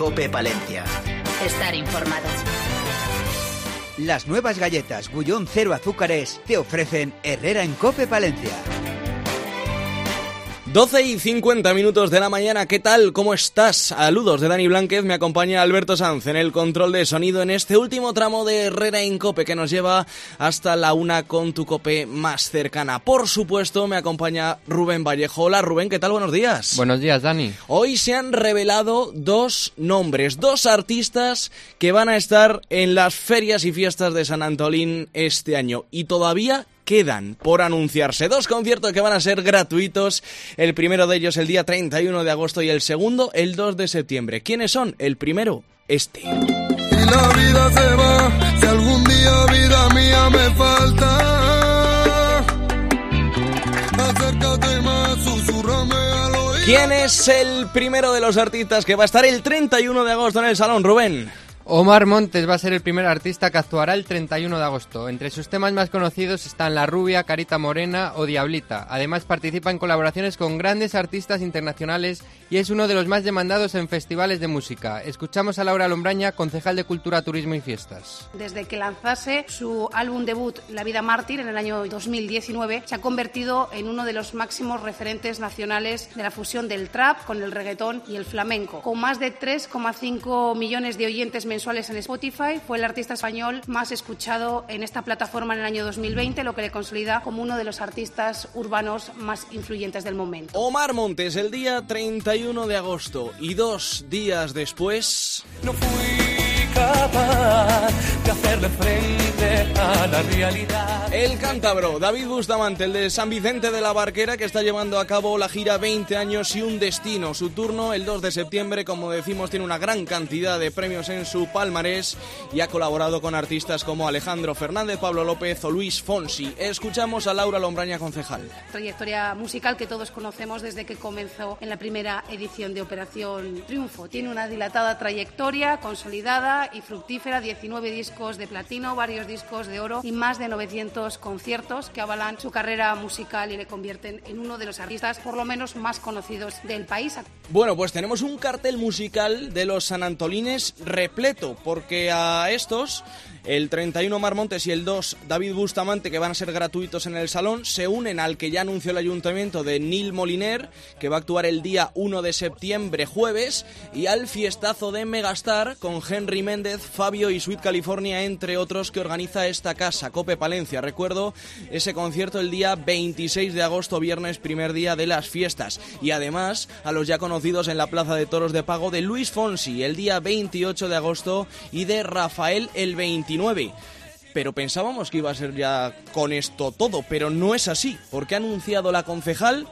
COPE Palencia. Estar informado. Las nuevas galletas Bullón Cero Azúcares te ofrecen Herrera en COPE Palencia. 12:50 de la mañana, ¿qué tal? ¿Cómo estás? Saludos de Dani Blánquez, me acompaña Alberto Sanz en el control de sonido en este último tramo de Herrera en COPE que nos lleva hasta la 1 con tu COPE más cercana. Por supuesto, me acompaña Rubén Vallejo. Hola Rubén, ¿qué tal? Buenos días. Buenos días, Dani. Hoy se han revelado dos nombres, dos artistas que van a estar en las ferias y fiestas de San Antolín este año y todavía quedan por anunciarse. Dos conciertos que van a ser gratuitos, el primero de ellos el día 31 de agosto y el segundo el 2 de septiembre. ¿Quiénes son? El primero, este. Y la vida se va, si algún día vida mía me falta, acércate más, susúrrame al oído. ¿Quién es el primero de los artistas que va a estar el 31 de agosto en el Salón, Rubén? Omar Montes va a ser el primer artista que actuará el 31 de agosto. Entre sus temas más conocidos están La Rubia, Carita Morena o Diablita. Además participa en colaboraciones con grandes artistas internacionales y es uno de los más demandados en festivales de música. Escuchamos a Laura Lombraña, concejal de Cultura, Turismo y Fiestas. Desde que lanzase su álbum debut La Vida Mártir en el año 2019, se ha convertido en uno de los máximos referentes nacionales de la fusión del trap con el reggaetón y el flamenco. Con más de 3,5 millones de oyentes mensuales en Spotify, fue el artista español más escuchado en esta plataforma en el año 2020, lo que le consolida como uno de los artistas urbanos más influyentes del momento. Omar Montes, el día 31 de agosto y 2 días después... No fui capaz de hacerle frente a la realidad. El cántabro David Bustamante, el de San Vicente de la Barquera, que está llevando a cabo la gira 20 años y un destino. Su turno el 2 de septiembre, como decimos, tiene una gran cantidad de premios en su palmarés y ha colaborado con artistas como Alejandro Fernández, Pablo López o Luis Fonsi. Escuchamos a Laura Lombraña, concejal. Trayectoria musical que todos conocemos desde que comenzó en la primera edición de Operación Triunfo. Tiene una dilatada trayectoria consolidada y fructífera, 19 discos de platino, varios discos de oro y más de 900 conciertos que avalan su carrera musical y le convierten en uno de los artistas por lo menos más conocidos del país. Bueno, pues tenemos un cartel musical de los sanantolines repleto, porque a estos, el 31 Omar Montes y el 2 David Bustamante, que van a ser gratuitos en el Salón, se unen al que ya anunció el Ayuntamiento de Nil Moliner, que va a actuar el día 1 de septiembre, jueves, y al fiestazo de Megastar con Henry Méndez, Fabio y Sweet California, entre otros, que organiza esta casa, COPE Palencia. Recuerdo ese concierto el día 26 de agosto, viernes, primer día de las fiestas. Y además a los ya conocidos en la Plaza de Toros de Pago de Luis Fonsi el día 28 de agosto y de Rafael el 29. Pero pensábamos que iba a ser ya con esto todo, pero no es así, porque ha anunciado la concejal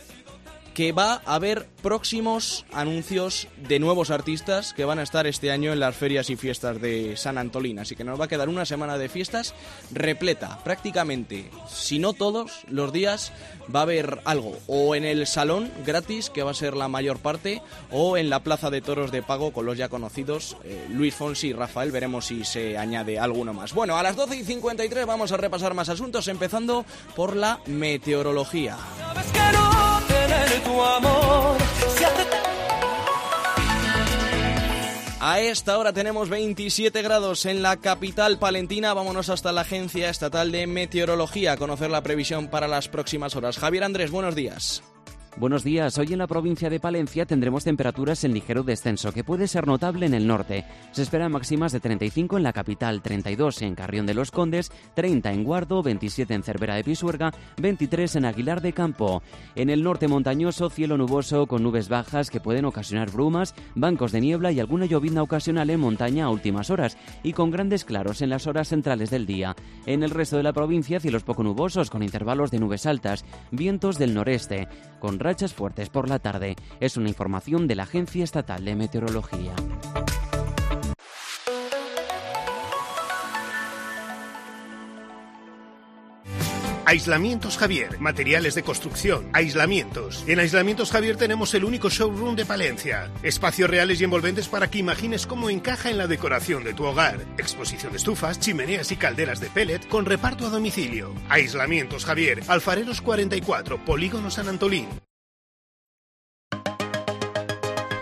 que va a haber próximos anuncios de nuevos artistas que van a estar este año en las ferias y fiestas de San Antolín. Así que nos va a quedar una semana de fiestas repleta, prácticamente, si no todos los días va a haber algo, o en el Salón gratis, que va a ser la mayor parte, o en la Plaza de Toros de Pago con los ya conocidos Luis Fonsi y Rafael. Veremos si se añade alguno más. Bueno, a las 12:53 vamos a repasar más asuntos, empezando por la meteorología. Sabes que no tener tu amor se hace tan... A esta hora tenemos 27 grados en la capital palentina. Vámonos hasta la Agencia Estatal de Meteorología a conocer la previsión para las próximas horas. Javier Andrés, buenos días. Buenos días. Hoy en la provincia de Palencia tendremos temperaturas en ligero descenso, que puede ser notable en el norte. Se esperan máximas de 35 en la capital, 32 en Carrión de los Condes, 30 en Guardo, 27 en Cervera de Pisuerga, 23 en Aguilar de Campo. En el norte montañoso, cielo nuboso con nubes bajas que pueden ocasionar brumas, bancos de niebla y alguna llovizna ocasional en montaña a últimas horas, y con grandes claros en las horas centrales del día. En el resto de la provincia, cielos poco nubosos con intervalos de nubes altas, vientos del noreste, con rachas fuertes por la tarde. Es una información de la Agencia Estatal de Meteorología. Aislamientos Javier, materiales de construcción, aislamientos. En Aislamientos Javier tenemos el único showroom de Palencia. Espacios reales y envolventes para que imagines cómo encaja en la decoración de tu hogar. Exposición de estufas, chimeneas y calderas de pellet con reparto a domicilio. Aislamientos Javier, Alfareros 44, Polígono San Antolín.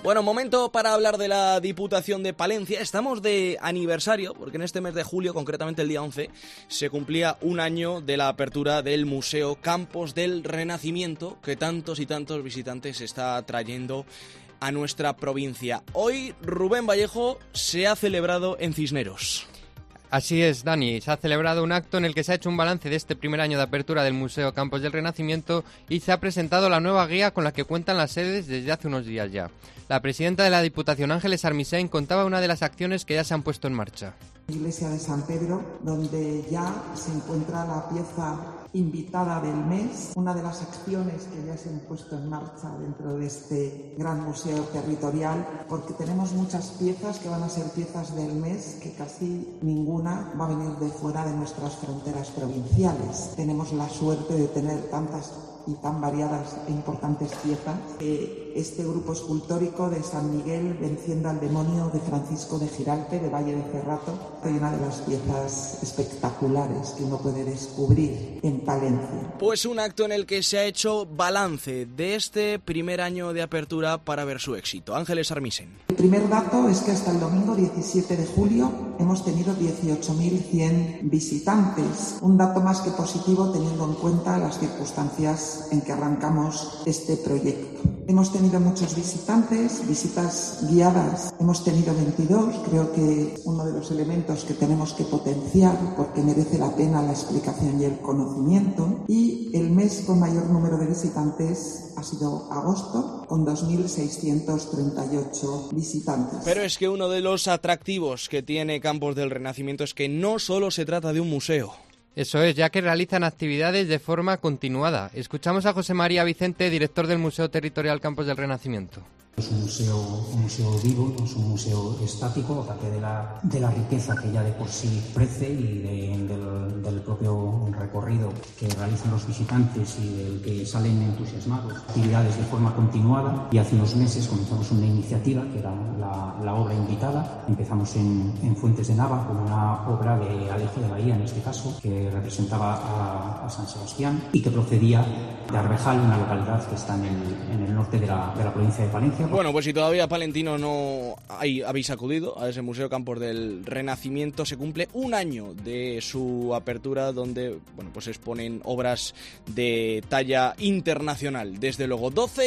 Bueno, momento para hablar de la Diputación de Palencia. Estamos de aniversario, porque en este mes de julio, concretamente el día 11, se cumplía un año de la apertura del Museo Campos del Renacimiento, que tantos y tantos visitantes está trayendo a nuestra provincia. Hoy, Rubén Vallejo, se ha celebrado en Cisneros. Así es, Dani. Se ha celebrado un acto en el que se ha hecho un balance de este primer año de apertura del Museo Campos del Renacimiento y se ha presentado la nueva guía con la que cuentan las sedes desde hace unos días ya. La presidenta de la Diputación, Ángeles Armisen, contaba una de las acciones que ya se han puesto en marcha. Iglesia de San Pedro, donde ya se encuentra la pieza invitada del mes, una de las acciones que ya se han puesto en marcha dentro de este gran museo territorial, porque tenemos muchas piezas que van a ser piezas del mes, que casi ninguna va a venir de fuera de nuestras fronteras provinciales. Tenemos la suerte de tener tantas y tan variadas e importantes piezas. Este grupo escultórico de San Miguel venciendo al demonio de Francisco de Giralpe, de Valle de Cerrato, hay una de las piezas espectaculares que uno puede descubrir en Palencia. Pues un acto en el que se ha hecho balance de este primer año de apertura para ver su éxito. Ángeles Armisen. El primer dato es que hasta el domingo 17 de julio hemos tenido 18.100 visitantes, un dato más que positivo teniendo en cuenta las circunstancias en que arrancamos este proyecto. Hemos tenido muchos visitantes, visitas guiadas, hemos tenido 22, creo que uno de los elementos que tenemos que potenciar porque merece la pena la explicación y el conocimiento, y el mes con mayor número de visitantes ha sido agosto, con 2.638 visitantes. Pero es que uno de los atractivos que tiene Campos del Renacimiento es que no solo se trata de un museo. Eso es, ya que realizan actividades de forma continuada. Escuchamos a José María Vicente, director del Museo Territorial Campos del Renacimiento. Es un museo vivo, no es un museo estático, aparte de la riqueza que ya de por sí ofrece y del propio recorrido que realizan los visitantes y del que salen entusiasmados. Actividades de forma continuada, y hace unos meses comenzamos una iniciativa que era la obra invitada. Empezamos en Fuentes de Nava con una obra de Alejo de Bahía, en este caso, que representaba a San Sebastián y que procedía de Arvejal, una localidad que está en el norte de la provincia de Palencia. Bueno, pues si todavía palentino no habéis acudido a ese Museo Campos del Renacimiento, se cumple un año de su apertura, donde pues exponen obras de talla internacional. Desde luego,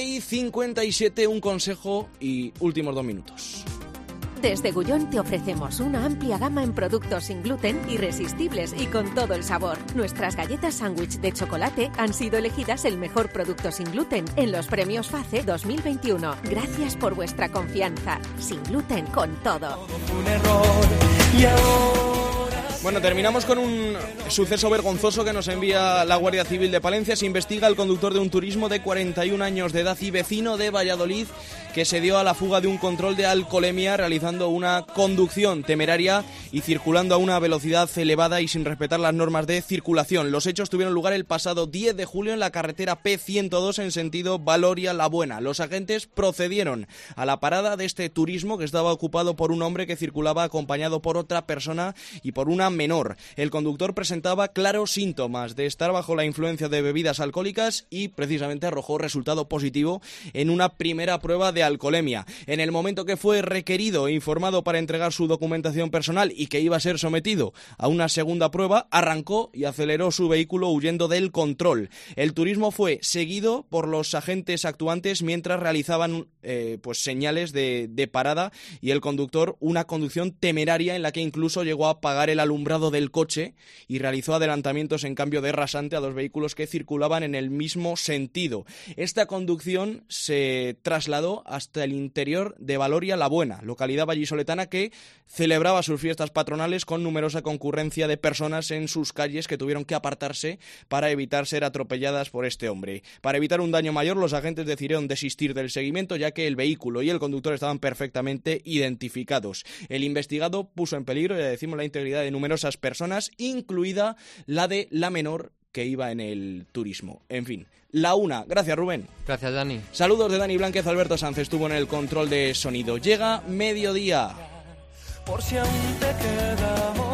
12:57, un consejo y últimos 2 minutos. Desde Gullón te ofrecemos una amplia gama en productos sin gluten, irresistibles y con todo el sabor. Nuestras galletas sándwich de chocolate han sido elegidas el mejor producto sin gluten en los premios FACE 2021. Gracias por vuestra confianza. Sin gluten con todo. Un error y ahora... Bueno, terminamos con un suceso vergonzoso que nos envía la Guardia Civil de Palencia. Se investiga al conductor de un turismo de 41 años de edad y vecino de Valladolid, que se dio a la fuga de un control de alcoholemia realizando una conducción temeraria y circulando a una velocidad elevada y sin respetar las normas de circulación. Los hechos tuvieron lugar el pasado 10 de julio en la carretera P102 en sentido Valoria-La Buena. Los agentes procedieron a la parada de este turismo, que estaba ocupado por un hombre que circulaba acompañado por otra persona y por una menor. El conductor presentaba claros síntomas de estar bajo la influencia de bebidas alcohólicas y precisamente arrojó resultado positivo en una primera prueba de alcoholemia. En el momento que fue requerido e informado para entregar su documentación personal y que iba a ser sometido a una segunda prueba, arrancó y aceleró su vehículo huyendo del control. El turismo fue seguido por los agentes actuantes mientras realizaban señales de parada, y el conductor una conducción temeraria en la que incluso llegó a apagar el alumbrado del coche y realizó adelantamientos en cambio de rasante a 2 vehículos que circulaban en el mismo sentido. Esta conducción se trasladó hasta el interior de Valoria-La Buena, localidad vallisoletana que celebraba sus fiestas patronales con numerosa concurrencia de personas en sus calles, que tuvieron que apartarse para evitar ser atropelladas por este hombre. Para evitar un daño mayor, los agentes decidieron desistir del seguimiento, ya que el vehículo y el conductor estaban perfectamente identificados. El investigado puso en peligro, ya decimos, la integridad de numerosas personas, incluida la de la menor que iba en el turismo. En fin, la una. Gracias, Rubén. Gracias, Dani. Saludos de Dani Blánquez. Alberto Sanz estuvo en el control de sonido. Llega mediodía. Por si aún te quedamos.